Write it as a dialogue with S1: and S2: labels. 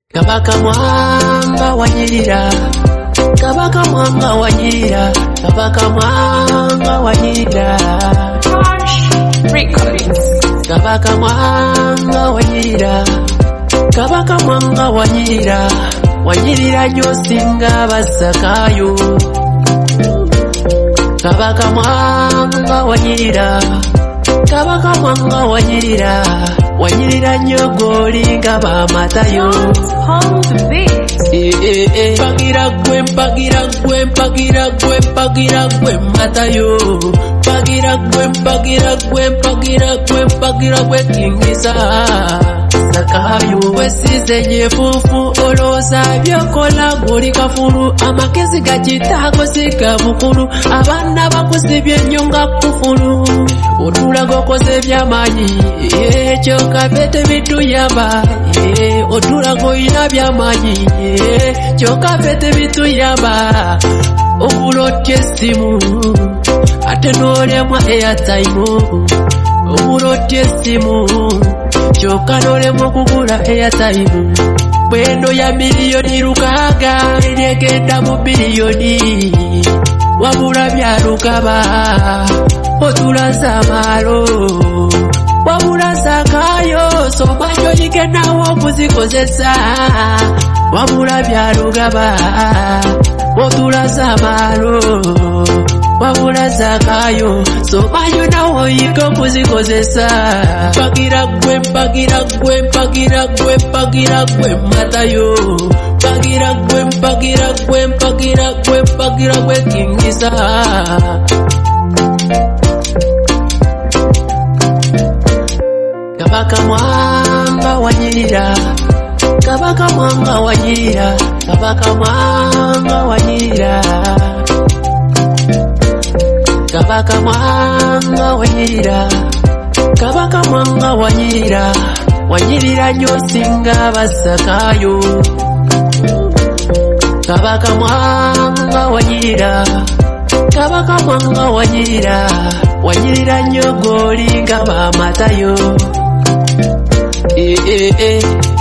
S1: Kabaka mwanga wanyirira, Kabaka mwanga wanyirira, Kabaka mwanga wanyirira, Kabaka mwanga wanyirira, Kabaka mwanga wanyirira, wanyirira nyo singa basakayo. Kabaka mwanga wanyirira, Kabaka mwanga wanyirira, wanyirira nyo goli nga bamatayo. Pagira gwe, pagira gwe, pagira gwe, pagira gwe matayo. Pagira gwe, pagira gwe, pagira gwe, pagira gwe kingisa sakayo. Wesize nyefufu oloza byokola goli kafuru, amakezi gachitago sika mukuru, abana bakusibye nyonga kufuru. Otula gokoze byamanyi, choka fete bitu yaba. Otula goina byamanyi, choka fete bitu yaba. Okulotye simu, ate nolemwa airtime. Okulotye simu, choka nolemwa kugula airtime. Bwendo ya miliyoni lukaga, eryegenda mu biliyoni. Wabula bya lukaba, otula zamalo. Wabula sakayo, somanyo yikenawo kuzikozesa. Wabula bya lugaba, otula zamalo. Wabula sakayo, somanyo nawo yiko kuzikozesa. Pagira gwe, pagira gwe, pagira gwe, pagira gwe matayo. Pagira gwe, pagira gwe, pagira gwe, pagira gwe kingisa. Kabaka mwanga wanyirira, Kabaka mwanga wanyirira, Kabaka mwanga wanyirira, Kabaka mwanga wanyirira, Kabaka mwanga wanyirira, wanyirira nyo singa basakayo. Kabaka mwanga wanyirira, Kabaka mwanga wanyirira, wanyirira nyo goli nga bamatayo.